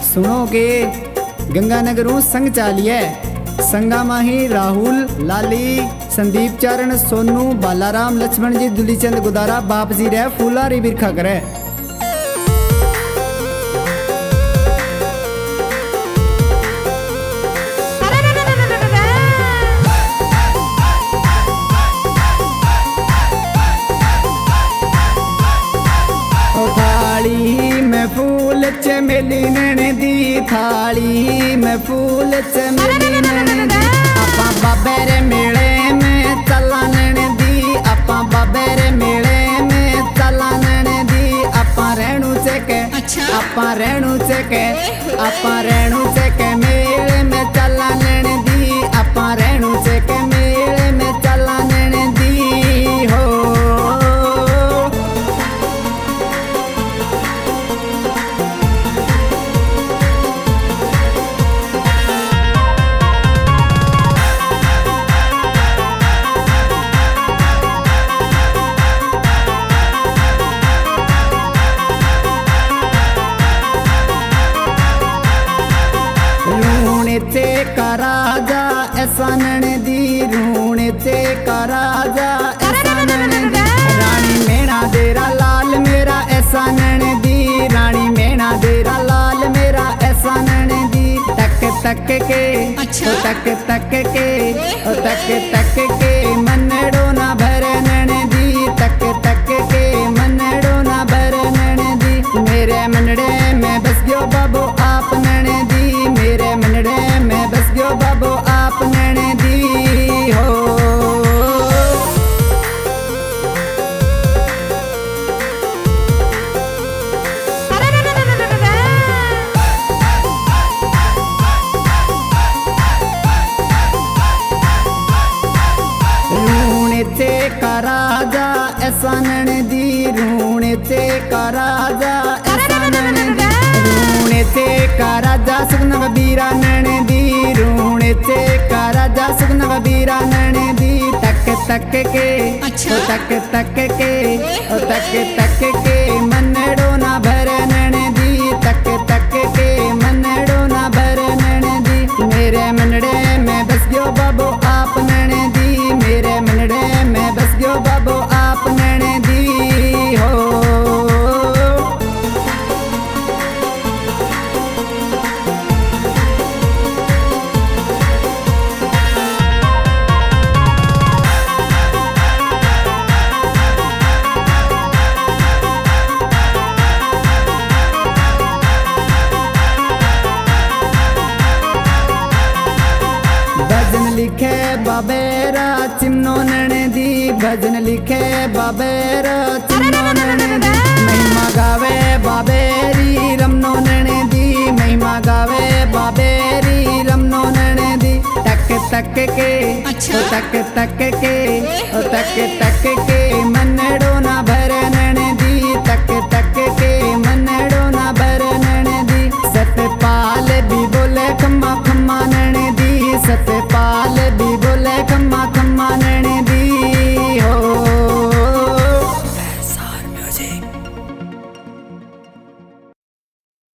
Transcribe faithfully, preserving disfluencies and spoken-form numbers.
सुनो के गंगानगर संग चालिए संगा माही राहुल लाली संदीप चरण सोनू बालाराम लक्ष्मण जी दुलीचंद गुदारा बाप जी रे फूलारी बिरखा करे। थाली में फूल चमेली नैन दी थाली में फूल चमेली नैन दी आपा बाबेरे मेले में चला नैन दी आपा बाबेरे मेले में चला नैन दी आपा रेणु चेके आपा रेणु चेके आपा रेणु चेके मेले में चला नैन दी आपा रेणु चेके मेले में चला नैन दी हो। रूणे का राजा ऐसा नैन दी रूणे का राजा ऐसा नैन दी रानी मेरा देरा लाल मेरा ऐसा नैन दी रानी मेरा देरा लाल मेरा ऐसा नैन दी तक तक के ओ तक तक के ओ तक तक के मनड़ो ना भर नैन दी तक तक के मनड़ो ना भर नैन दी मेरे मनड़े में बस गयो बाबू आप नैन दी मेरे मनड़े में बस गयो बाबू आप नैन दी हो। रूणे का राजा ऐसा नैन दी रूणे का राजा ऐसा नैन दी रूणे का राजा सुगनव बीरा नैन दी रूणे का राजा सुगनव बीरा नैन दी तक तक के ओ तक तक के ओ तक तक के मनड़ो ना भर नैन दी तक तक के मनड़ो ना भर नैन दी मेरे मनड़े में बस गयो बाबू आप नैन दी मेरे मनड़े में बस गयो बाबू आप नैन दी हो। भजन लिखे बाबेरा चिमनो नैन दी भजन लिखे बाबेरा चिमनो नैन दी महिमा गावे बाबेरी रमनो नैन दी महिमा गावे बाबेरी रमनो नैन दी तक तक के ओ तक तक के ओ तक तक के मनड़ो ना भर नैन दी तक तक के